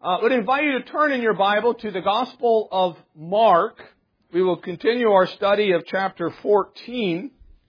I would invite you to turn in your Bible to the Gospel of Mark. We will continue our study of chapter 14.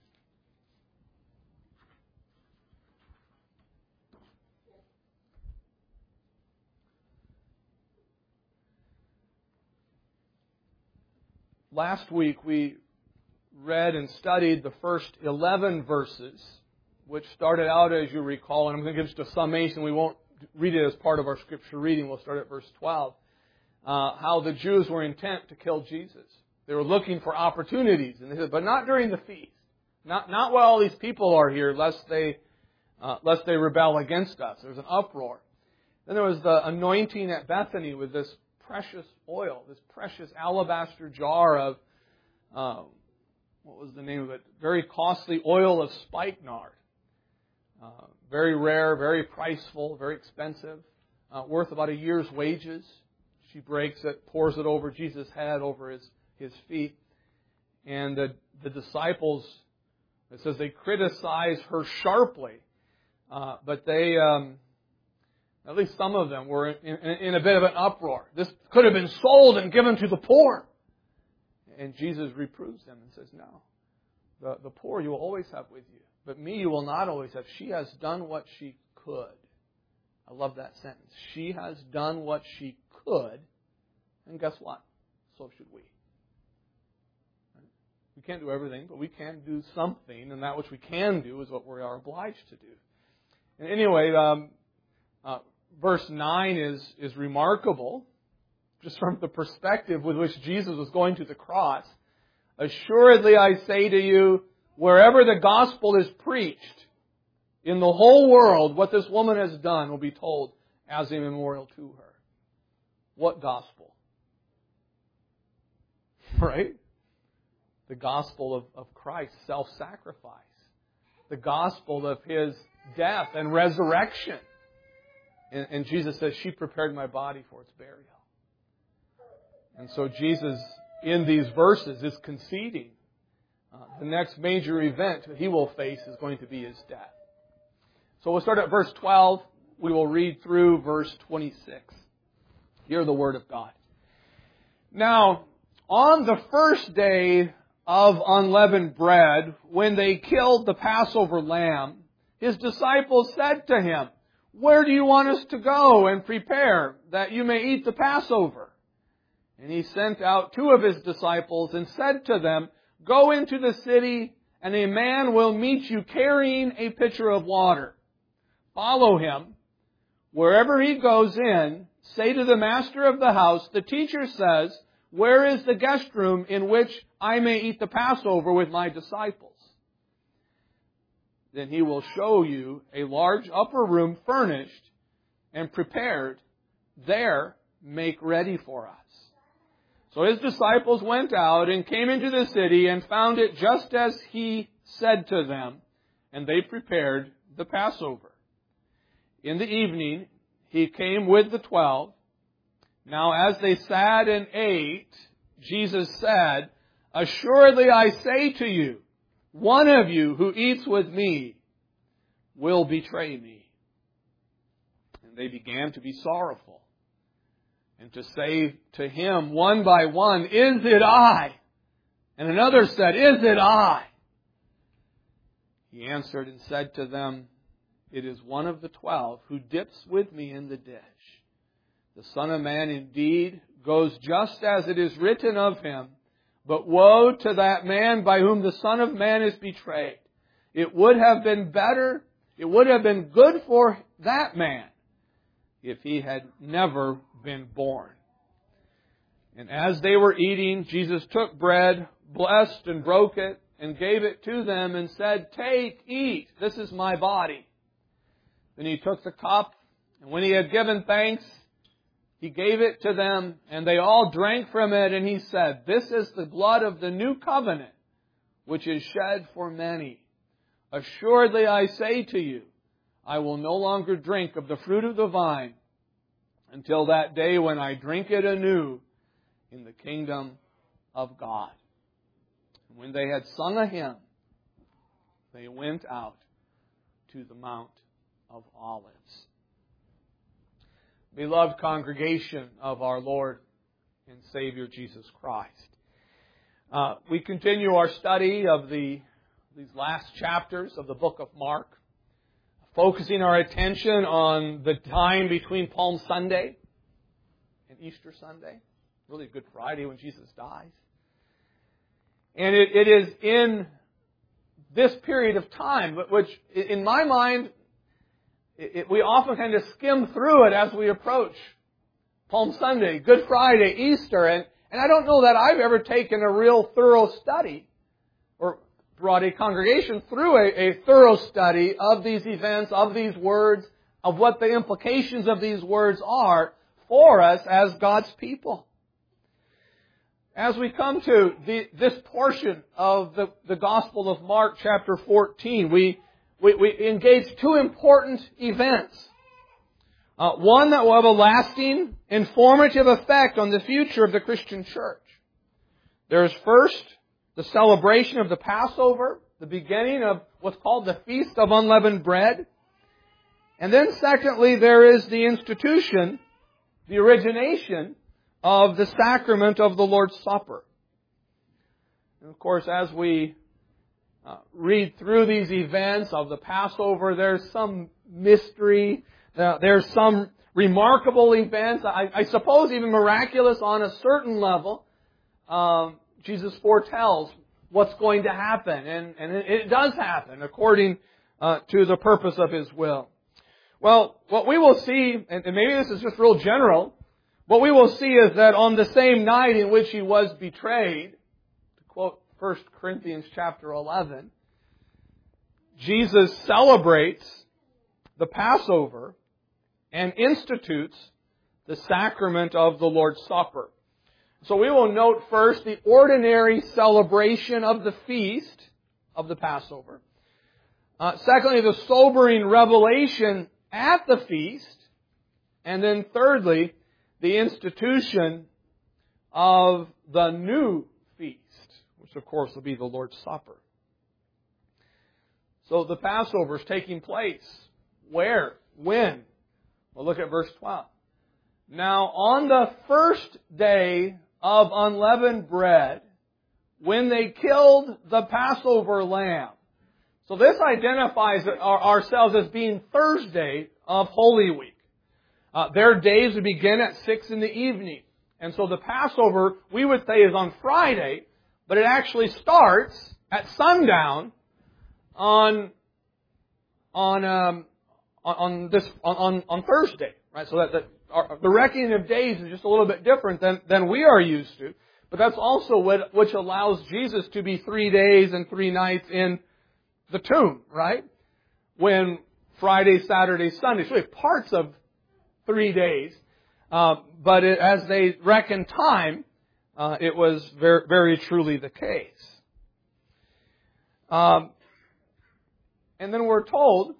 Last week we read and studied the first 11 verses, which started out, as you recall, and I'm going to give just a summation. We won't read it as part of our scripture reading. We'll start at verse 12. How the Jews were intent to kill Jesus. They were looking for opportunities, and they said, but not during the feast. Not while all these people are here, lest they rebel against us. There was an uproar. Then there was the anointing at Bethany with this precious oil, this precious alabaster jar of, what was the name of it? Very costly oil of spikenard. Very rare, very priceful, very expensive, worth about a year's wages. She breaks it, pours it over Jesus' head, over his feet. And the disciples, it says they criticize her sharply. But they, at least some of them, were in a bit of an uproar. This could have been sold and given to the poor. And Jesus reproves them and says, no, the poor you will always have with you. But me you will not always have. She has done what she could. I love that sentence. She has done what she could. And guess what? So should we. We can't do everything, but we can do something. And that which we can do is what we are obliged to do. And anyway, verse 9 is remarkable. Just from the perspective with which Jesus was going to the cross. Assuredly I say to you, wherever the gospel is preached in the whole world, what this woman has done will be told as a memorial to her. What gospel? Right? The gospel of Christ's self-sacrifice. The gospel of His death and resurrection. And Jesus says, she prepared my body for its burial. And so Jesus, in these verses, is conceding the next major event that He will face is going to be His death. So we'll start at verse 12. We will read through verse 26. Hear the Word of God. Now, on the first day of unleavened bread, when they killed the Passover lamb, His disciples said to Him, where do you want us to go and prepare that you may eat the Passover? And He sent out 2 of His disciples and said to them, go into the city, and a man will meet you carrying a pitcher of water. Follow him. Wherever he goes in, say to the master of the house, the teacher says, where is the guest room in which I may eat the Passover with my disciples? Then he will show you a large upper room furnished and prepared. There, make ready for us. So His disciples went out and came into the city and found it just as He said to them, and they prepared the Passover. In the evening, He came with the 12. Now as they sat and ate, Jesus said, assuredly I say to you, one of you who eats with me will betray me. And they began to be sorrowful. And to say to Him one by one, is it I? And another said, is it I? He answered and said to them, it is one of the 12 who dips with me in the dish. The Son of Man indeed goes just as it is written of Him, but woe to that man by whom the Son of Man is betrayed. It would have been good for that man if he had never been born. And as they were eating, Jesus took bread, blessed and broke it, and gave it to them and said, take, eat, this is my body. Then He took the cup, and when He had given thanks, He gave it to them, and they all drank from it, and He said, this is the blood of the new covenant, which is shed for many. Assuredly I say to you, I will no longer drink of the fruit of the vine until that day when I drink it anew in the kingdom of God. And when they had sung a hymn, they went out to the Mount of Olives. beloved congregation of our Lord and Savior Jesus Christ. We continue our study of these last chapters of the book of Mark, focusing our attention on the time between Palm Sunday and Easter Sunday, really Good Friday when Jesus dies. And it is in this period of time, which in my mind, we often kind of skim through it as we approach Palm Sunday, Good Friday, Easter, and I don't know that I've ever taken a real thorough study or brought a congregation through a thorough study of these events, of these words, of what the implications of these words are for us as God's people. As we come to this portion of the Gospel of Mark, chapter 14, we engage two important events. One that will have a lasting, informative effect on the future of the Christian church. There is first the celebration of the Passover, the beginning of what's called the Feast of Unleavened Bread. And then secondly, there is the institution, the origination of the sacrament of the Lord's Supper. And of course, as we read through these events of the Passover, there's some mystery, there's some remarkable events, I suppose even miraculous on a certain level. Jesus foretells what's going to happen, and it does happen according to the purpose of His will. Well, what we will see, and maybe this is just real general, what we will see is that on the same night in which He was betrayed, to quote 1 Corinthians chapter 11, Jesus celebrates the Passover and institutes the sacrament of the Lord's Supper. So we will note first the ordinary celebration of the feast of the Passover. Secondly, the sobering revelation at the feast. And then thirdly, the institution of the new feast, which of course will be the Lord's Supper. So the Passover is taking place. Where? When? Well, look at verse 12. Now, on the first day of unleavened bread, when they killed the Passover lamb. So this identifies ourselves as being Thursday of Holy Week. Their days would begin at 6 in the evening. And so the Passover, we would say, is on Friday, but it actually starts at sundown on Thursday, right? So that the reckoning of days is just a little bit different than we are used to. But that's also which allows Jesus to be 3 days and 3 nights in the tomb, right? When Friday, Saturday, Sunday, it's really parts of 3 days. But as they reckon time, it was very, very truly the case. And then we're told,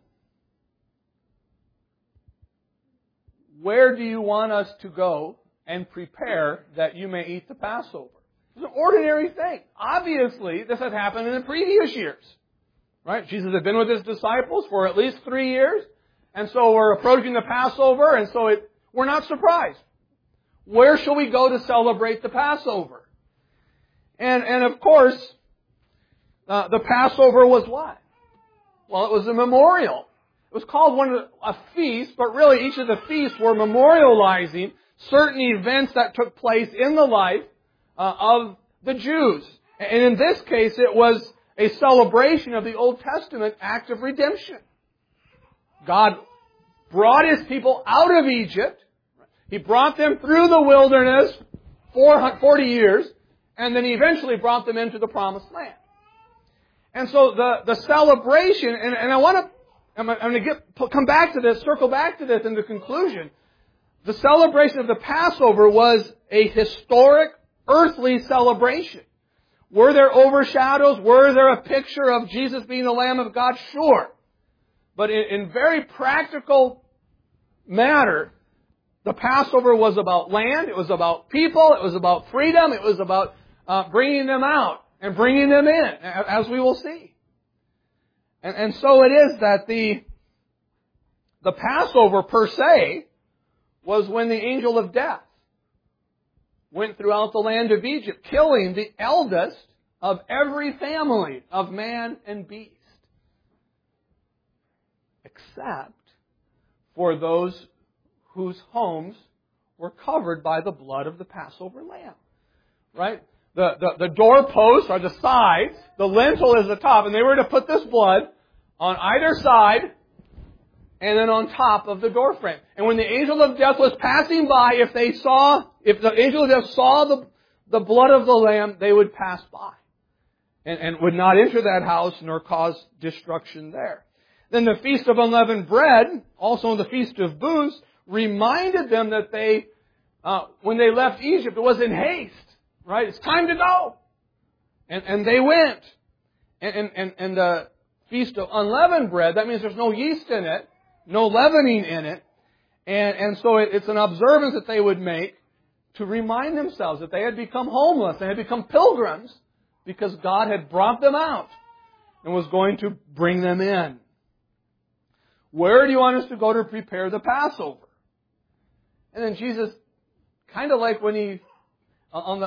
where do you want us to go and prepare that you may eat the Passover? It's an ordinary thing. Obviously, this had happened in the previous years. Right? Jesus had been with His disciples for at least 3 years. And so we're approaching the Passover, and so we're not surprised. Where shall we go to celebrate the Passover? And of course, the Passover was what? Well, it was a memorial. It was called a feast, but really each of the feasts were memorializing certain events that took place in the life of the Jews. And in this case, it was a celebration of the Old Testament act of redemption. God brought His people out of Egypt. He brought them through the wilderness 40 years, and then He eventually brought them into the Promised Land. And so the celebration, and I'm going to come back to this, circle back to this in the conclusion. The celebration of the Passover was a historic, earthly celebration. Were there overshadows? Were there a picture of Jesus being the Lamb of God? Sure. But in very practical matter, the Passover was about land, it was about people, it was about freedom, it was about bringing them out and bringing them in, as we will see. And so it is that the Passover per se was when the angel of death went throughout the land of Egypt, killing the eldest of every family of man and beast, except for those whose homes were covered by the blood of the Passover lamb. Right? The doorposts are the sides, the lintel is the top, and they were to put this blood on either side and then on top of the doorframe. And when the angel of death was passing by, if the angel of death saw the blood of the lamb, they would pass by and would not enter that house nor cause destruction there. Then the Feast of Unleavened Bread, also the Feast of Booths, reminded them that when they left Egypt, it was in haste. Right? It's time to go. And they went. And the Feast of Unleavened Bread, that means there's no yeast in it, no leavening in it. And so it's an observance that they would make to remind themselves that they had become homeless, they had become pilgrims, because God had brought them out and was going to bring them in. Where do you want us to go to prepare the Passover? And then Jesus, kind of like when He, on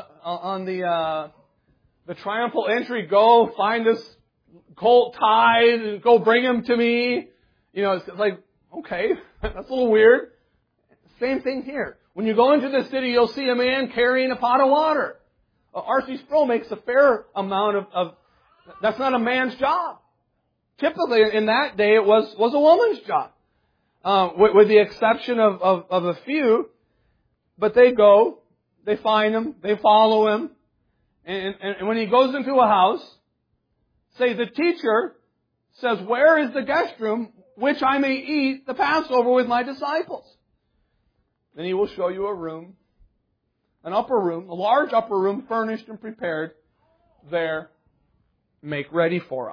the triumphal entry, go find this colt tied and go bring him to me. You know, it's like, okay, that's a little weird. Same thing here. When you go into the city, you'll see a man carrying a pot of water. R.C. Sproul makes a fair amount of that's not a man's job. Typically, in that day, it was a woman's job, with the exception of a few. But they go, they find him, they follow him, and when he goes into a house, say the teacher says, "Where is the guest room which I may eat the Passover with my disciples?" Then he will show you a room, an upper room, a large upper room, furnished and prepared there, make ready for us.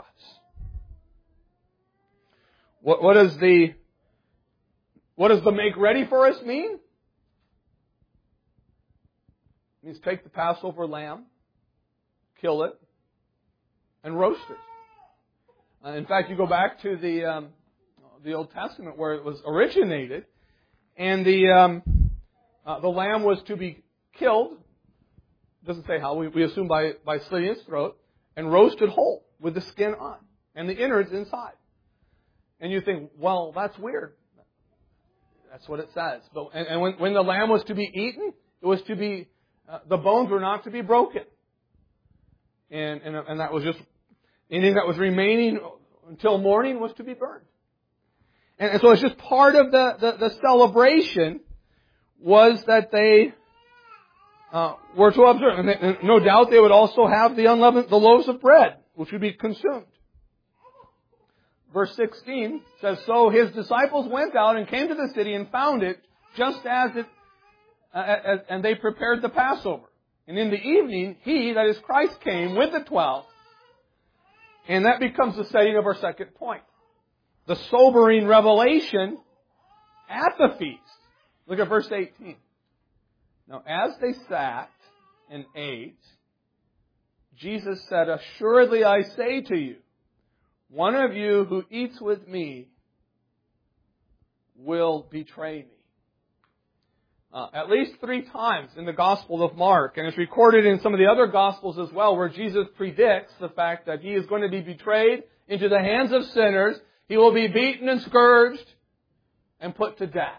What does the make ready for us mean? It means take the Passover lamb, kill it, and roast it. In fact, you go back to the Old Testament where it was originated, and the lamb was to be killed. It doesn't say how. We assume by slitting its throat and roasted whole with the skin on and the innards inside. And you think, well, that's weird. That's what it says. But and when the lamb was to be eaten, it was to be the bones were not to be broken, and that was just anything that was remaining until morning was to be burned. And so it's just part of the celebration was that they were to observe. And no doubt they would also have the loaves of bread, which would be consumed. Verse 16 says, "So his disciples went out and came to the city and found it just and they prepared the Passover. And in the evening, he," that is Christ, "came with the 12. And that becomes the setting of our second point. The sobering revelation at the feast. Look at verse 18. "Now as they sat and ate, Jesus said, 'Assuredly I say to you, one of you who eats with me will betray me.'" At least 3 times in the Gospel of Mark, and it's recorded in some of the other Gospels as well, where Jesus predicts the fact that He is going to be betrayed into the hands of sinners. He will be beaten and scourged and put to death.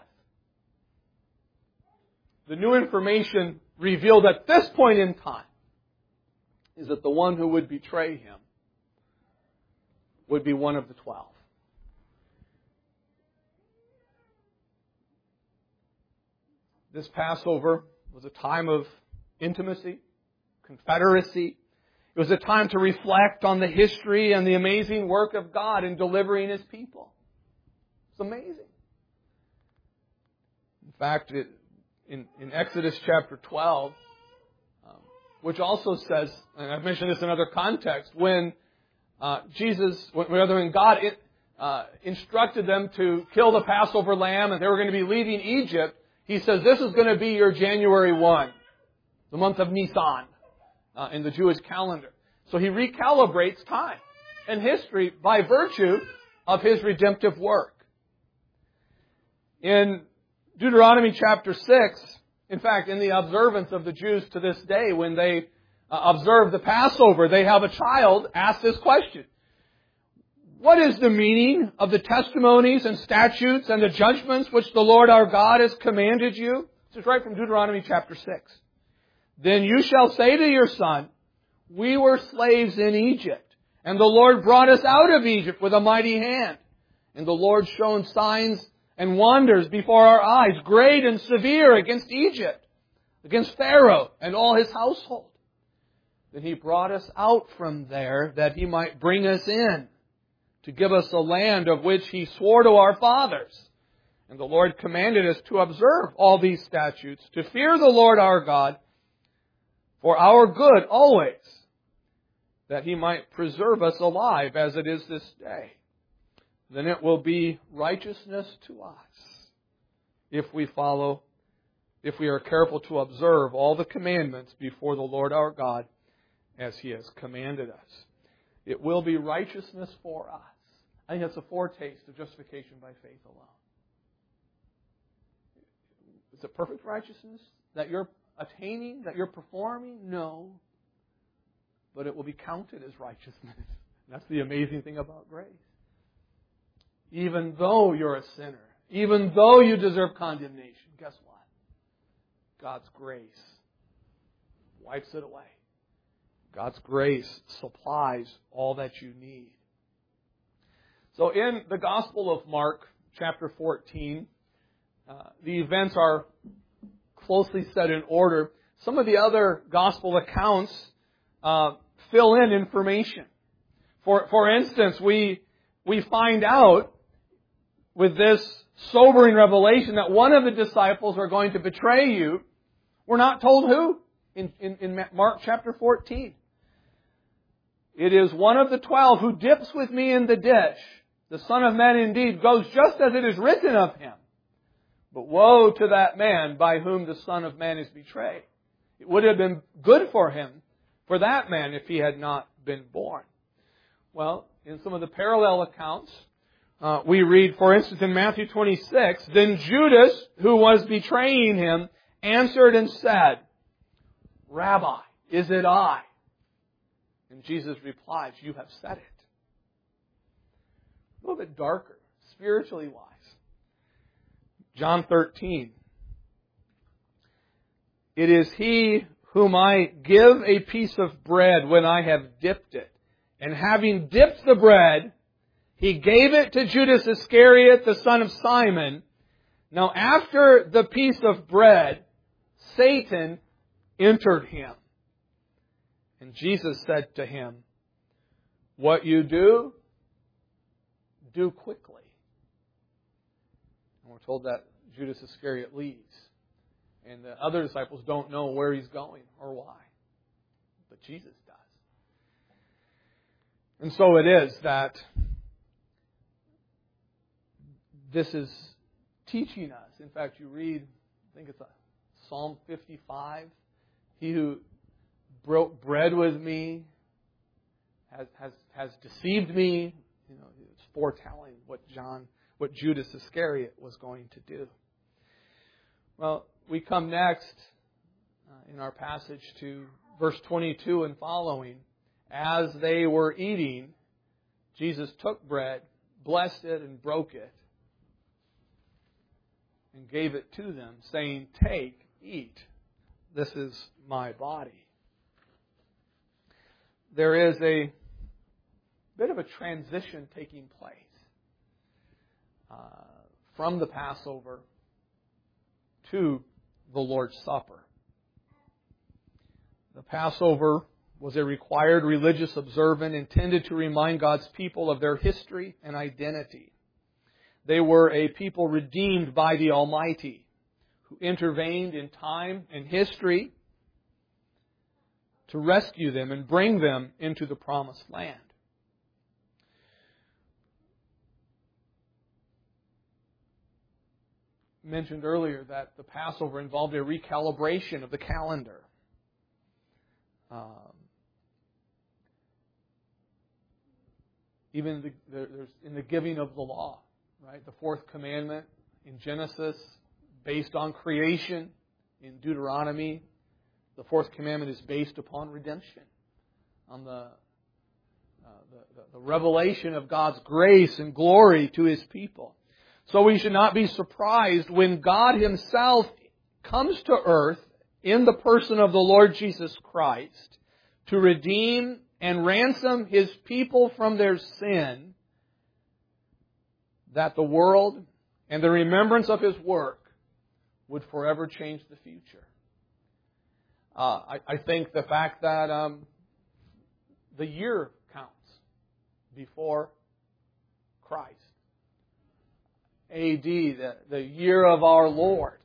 The new information revealed at this point in time is that the one who would betray Him would be one of the 12. This Passover was a time of intimacy, confederacy. It was a time to reflect on the history and the amazing work of God in delivering His people. It's amazing. In fact, in Exodus chapter 12, which also says, and I've mentioned this in other contexts, when God instructed them to kill the Passover lamb and they were going to be leaving Egypt, He says, "This is going to be your January 1, the month of Nisan, in the Jewish calendar." So He recalibrates time and history by virtue of His redemptive work. In Deuteronomy chapter 6, in fact, in the observance of the Jews to this day, when they observe the Passover, they have a child ask this question. What is the meaning of the testimonies and statutes and the judgments which the Lord our God has commanded you? This is right from Deuteronomy chapter 6. Then you shall say to your son, we were slaves in Egypt, and the Lord brought us out of Egypt with a mighty hand. And the Lord shone signs and wonders before our eyes, great and severe against Egypt, against Pharaoh and all his household. Then He brought us out from there that He might bring us in, to give us a land of which He swore to our fathers. And the Lord commanded us to observe all these statutes, to fear the Lord our God for our good always, that He might preserve us alive as it is this day. Then it will be righteousness to us if we are careful to observe all the commandments before the Lord our God as He has commanded us. It will be righteousness for us. I think that's a foretaste of justification by faith alone. Is it perfect righteousness that you're attaining, that you're performing? No. But it will be counted as righteousness. That's the amazing thing about grace. Even though you're a sinner, even though you deserve condemnation, guess what? God's grace wipes it away. God's grace supplies all that you need. So in the Gospel of Mark, chapter 14, the events are closely set in order. Some of the other Gospel accounts fill in information. For instance, we find out with this sobering revelation that one of the disciples are going to betray you. We're not told who in Mark chapter 14. It is one of the 12 who dips with me in the dish. The Son of Man indeed goes just as it is written of Him. But woe to that man by whom the Son of Man is betrayed. It would have been good for him, for that man, if he had not been born. Well, in some of the parallel accounts, we read, for instance, in Matthew 26, then Judas, who was betraying Him, answered and said, Rabbi, is it I? And Jesus replies, you have said it. A little bit darker, spiritually wise. John 13. It is He whom I give a piece of bread when I have dipped it. And having dipped the bread, He gave it to Judas Iscariot, the son of Simon. Now after the piece of bread, Satan entered him. And Jesus said to him, what you do, do quickly. And we're told that Judas Iscariot leaves. And the other disciples don't know where he's going or why. But Jesus does. And so it is that this is teaching us. In fact, you read, I think it's Psalm 55. He who broke bread with me has deceived me. You know, it's foretelling what Judas Iscariot was going to do. Well, we come next in our passage to verse 22 and following. As they were eating, Jesus took bread, blessed it, and broke it, and gave it to them, saying, take, eat. This is my body. There is a bit of a transition taking place from the Passover to the Lord's Supper. The Passover was a required religious observance intended to remind God's people of their history and identity. They were a people redeemed by the Almighty, who intervened in time and history to rescue them and bring them into the promised land. I mentioned earlier that the Passover involved a recalibration of the calendar. Even there's in the giving of the law, right? The fourth commandment in Genesis based on creation in Deuteronomy. The fourth commandment is based upon redemption, on the revelation of God's grace and glory to His people. So we should not be surprised when God Himself comes to earth in the person of the Lord Jesus Christ to redeem and ransom His people from their sin, that the world and the remembrance of His work would forever change the future. I think the fact that the year counts before Christ, AD, the year of our Lord,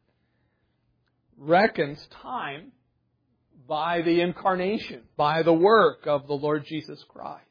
reckons time by the incarnation, by the work of the Lord Jesus Christ.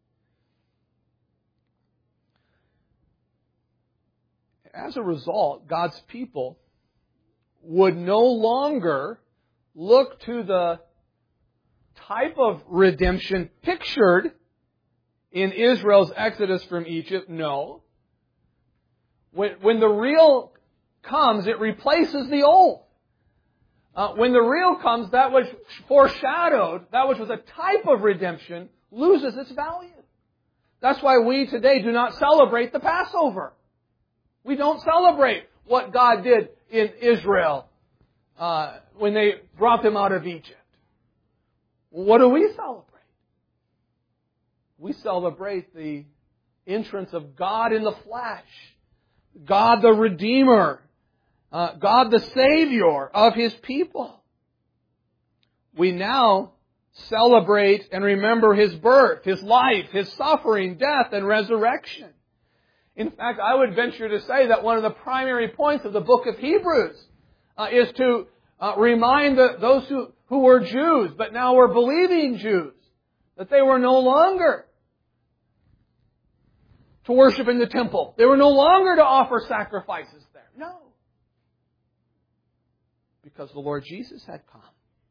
As a result, God's people would no longer look to the type of redemption pictured in Israel's exodus from Egypt. No. When the real comes, it replaces the old. When the real comes, that which foreshadowed, that which was a type of redemption, loses its value. That's why we today do not celebrate the Passover. We don't celebrate what God did in Israel when they brought them out of Egypt. What do we celebrate? We celebrate the entrance of God in the flesh, God the Redeemer, God the Savior of His people. We now celebrate and remember His birth, His life, His suffering, death, and resurrection. In fact, I would venture to say that one of the primary points of the book of Hebrews is to remind those who were Jews, but now were believing Jews, that they were no longer to worship in the temple. They were no longer to offer sacrifices there. No. Because the Lord Jesus had come.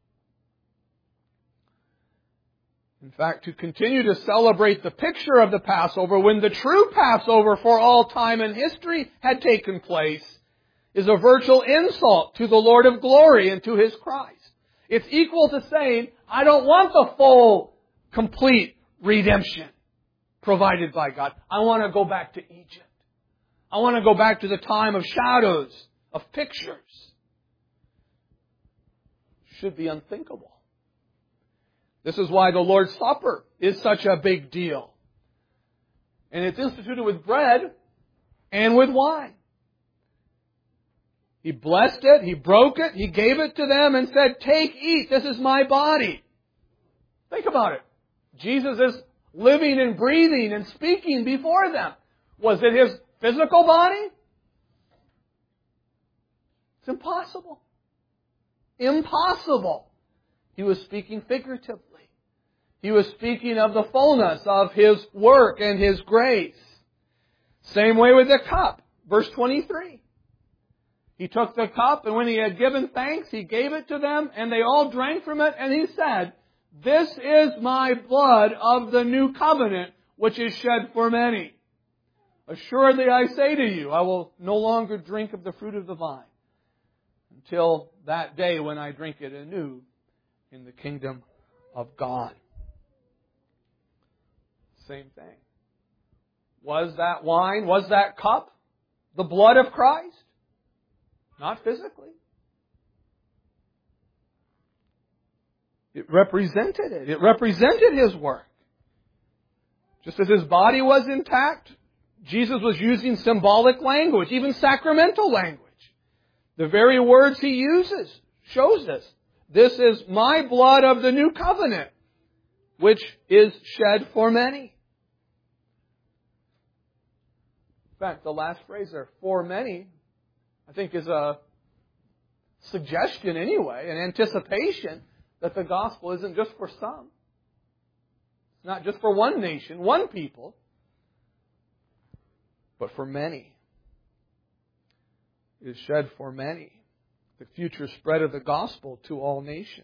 In fact, to continue to celebrate the picture of the Passover when the true Passover for all time and history had taken place is a virtual insult to the Lord of glory and to His Christ. It's equal to saying, I don't want the full, complete redemption provided by God. I want to go back to Egypt. I want to go back to the time of shadows, of pictures. Should be unthinkable. This is why the Lord's Supper is such a big deal. And it's instituted with bread and with wine. He blessed it, He broke it, He gave it to them and said, take, eat, this is my body. Think about it. Jesus is living and breathing and speaking before them. Was it His physical body? It's impossible. Impossible. He was speaking figuratively. He was speaking of the fullness of His work and His grace. Same way with the cup. Verse 23. He took the cup, and when He had given thanks, He gave it to them, and they all drank from it, and He said, this is my blood of the new covenant, which is shed for many. Assuredly I say to you, I will no longer drink of the fruit of the vine until that day when I drink it anew in the kingdom of God. Same thing. Was that wine, was that cup the blood of Christ? Not physically. It represented it. It represented His work. Just as His body was intact, Jesus was using symbolic language, even sacramental language. The very words He uses shows us. This is my blood of the new covenant, which is shed for many. In fact, the last phrase there, for many, I think is a suggestion anyway, an anticipation that the gospel isn't just for some. It's not just for one nation, one people, but for many. It is shed for many. The future spread of the gospel to all nations.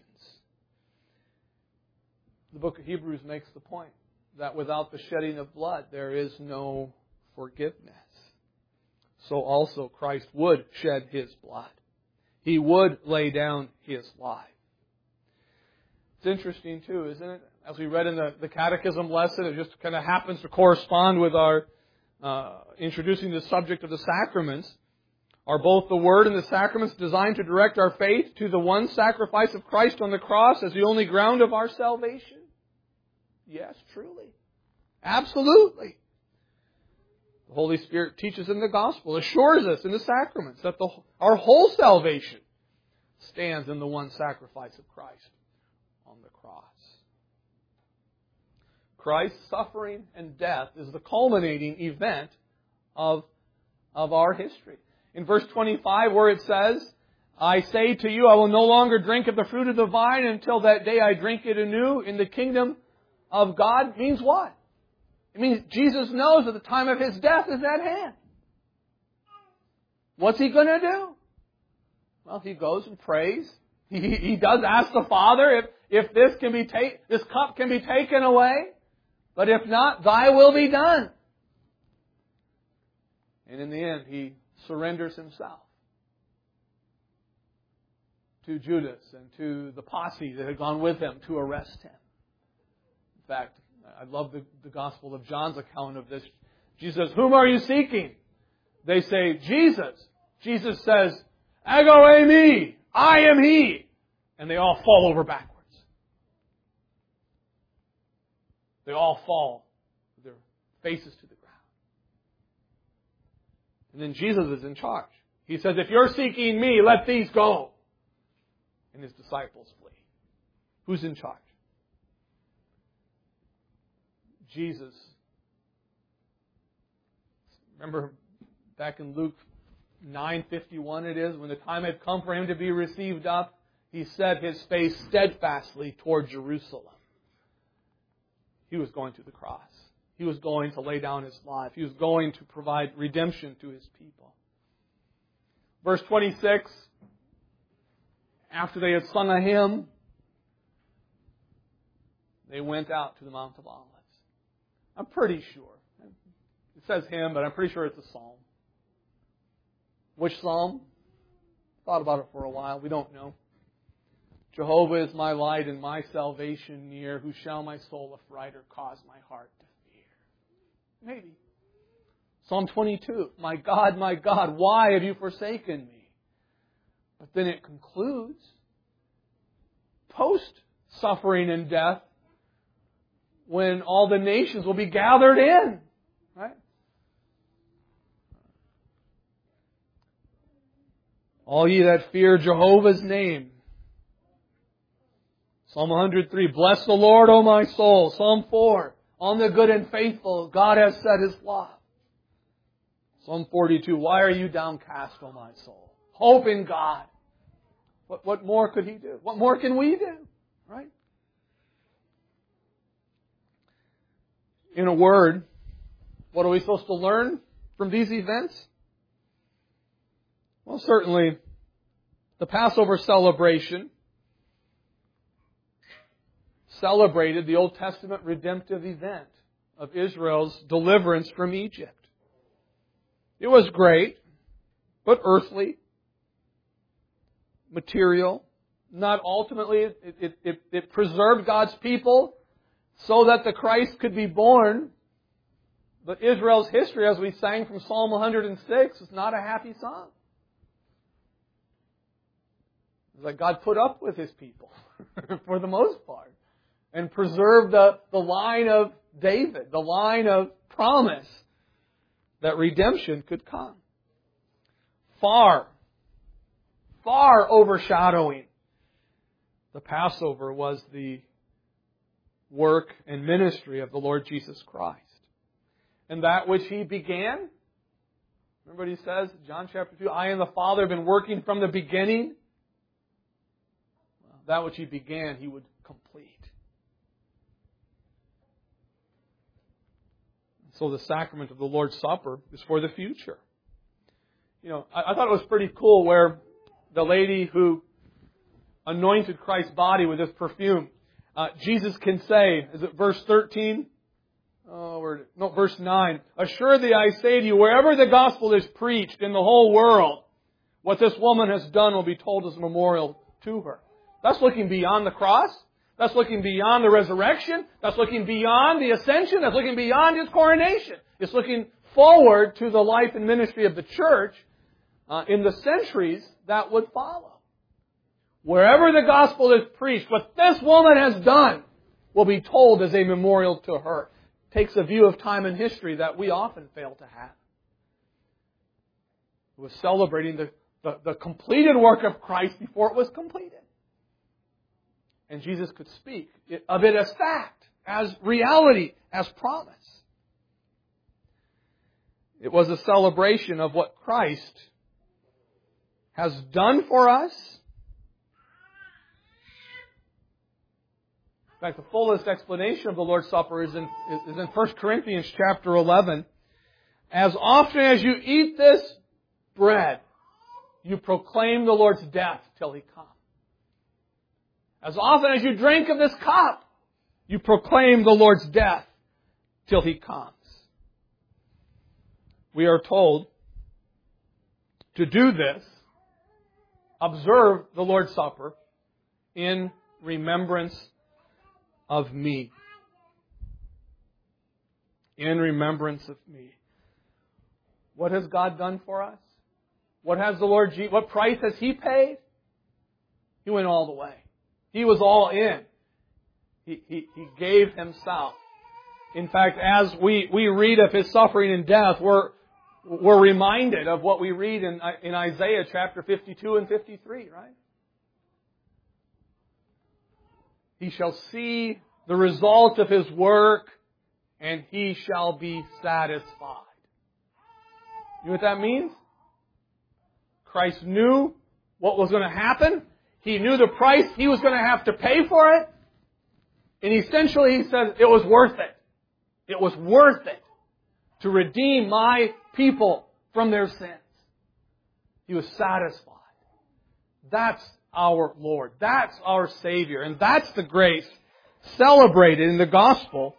The book of Hebrews makes the point that without the shedding of blood, there is no forgiveness. so also Christ would shed His blood. He would lay down His life. It's interesting too, isn't it? As we read in the catechism lesson, it just kind of happens to correspond with our introducing the subject of the sacraments. Are both the Word and the sacraments designed to direct our faith to the one sacrifice of Christ on the cross as the only ground of our salvation? Yes, truly. Absolutely. The Holy Spirit teaches in the Gospel, assures us in the sacraments that our whole salvation stands in the one sacrifice of Christ on the cross. Christ's suffering and death is the culminating event of our history. In verse 25, where it says, I say to you, I will no longer drink of the fruit of the vine until that day I drink it anew in the kingdom of God, means what? It means Jesus knows that the time of His death is at hand. What's He going to do? Well, He goes and prays. He does ask the Father if this cup can be taken away. But if not, Thy will be done. And in the end, He surrenders Himself to Judas and to the posse that had gone with him to arrest Him. In fact, I love the Gospel of John's account of this. Jesus says, whom are you seeking? They say, Jesus. Jesus says, Ego eimi, I am He. And they all fall over backwards. They all fall with their faces to the ground. And then Jesus is in charge. He says, if you're seeking Me, let these go. And His disciples flee. Who's in charge? Jesus. Remember back in Luke 9:51 it is, when the time had come for Him to be received up, He set His face steadfastly toward Jerusalem. He was going to the cross. He was going to lay down His life. He was going to provide redemption to His people. Verse 26, after they had sung a hymn, they went out to the Mount of Olives. I'm pretty sure. It says hymn, but I'm pretty sure it's a psalm. Which psalm? Thought about it for a while. We don't know. Jehovah is my light and my salvation near. Who shall my soul affright or cause my heart to fear? Maybe. Psalm 22. My God, why have you forsaken me? But then it concludes, post-suffering and death, when all the nations will be gathered in. Right? All ye that fear Jehovah's name. Psalm 103, bless the Lord, O my soul. Psalm 4, on the good and faithful God has set His love. Psalm 42, why are you downcast, O my soul? Hope in God. What more could He do? What more can we do? Right? In a word, what are we supposed to learn from these events? Well, certainly, the Passover celebration celebrated the Old Testament redemptive event of Israel's deliverance from Egypt. It was great, but earthly, material. Not ultimately, it preserved God's people so that the Christ could be born. But Israel's history, as we sang from Psalm 106, is not a happy song. It's like God put up with His people for the most part and preserved the line of David, the line of promise that redemption could come. Far overshadowing the Passover was the work and ministry of the Lord Jesus Christ. And that which He began, remember what He says, John chapter 2, I and the Father have been working from the beginning. Well, that which He began, He would complete. So the sacrament of the Lord's Supper is for the future. You know, I thought it was pretty cool where the lady who anointed Christ's body with this perfume, Jesus can say, is it verse 13 verse 9. Assuredly I say to you, wherever the gospel is preached in the whole world, what this woman has done will be told as a memorial to her. That's looking beyond the cross. That's looking beyond the resurrection. That's looking beyond the ascension. That's looking beyond His coronation. It's looking forward to the life and ministry of the church in the centuries that would follow. Wherever the gospel is preached, what this woman has done will be told as a memorial to her. Takes a view of time and history that we often fail to have. It was celebrating the completed work of Christ before it was completed. And Jesus could speak of it as fact, as reality, as promise. It was a celebration of what Christ has done for us. In fact, the fullest explanation of the Lord's Supper is in 1 Corinthians chapter 11. As often as you eat this bread, you proclaim the Lord's death till He comes. As often as you drink of this cup, you proclaim the Lord's death till He comes. We are told to do this, observe the Lord's Supper in remembrance of me. In remembrance of me. What has God done for us? What has the Lord Jesus, what price has He paid? He went all the way. He was all in. He gave Himself. In fact, as we read of His suffering and death, we're reminded of what we read in Isaiah chapter 52 and 53, right? He shall see the result of His work, and He shall be satisfied. You know what that means? Christ knew what was going to happen. He knew the price He was going to have to pay for it. And essentially He said, it was worth it. It was worth it to redeem my people from their sins. He was satisfied. That's our Lord. That's our Savior. And that's the grace celebrated in the gospel.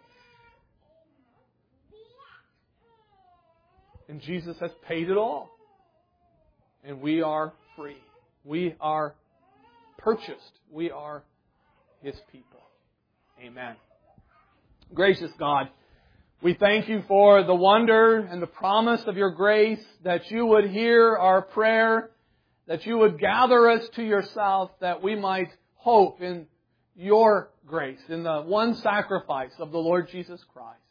And Jesus has paid it all. And we are free. We are purchased. We are His people. Amen. Gracious God, we thank You for the wonder and the promise of Your grace, that You would hear our prayer, that You would gather us to Yourself, that we might hope in Your grace, in the one sacrifice of the Lord Jesus Christ.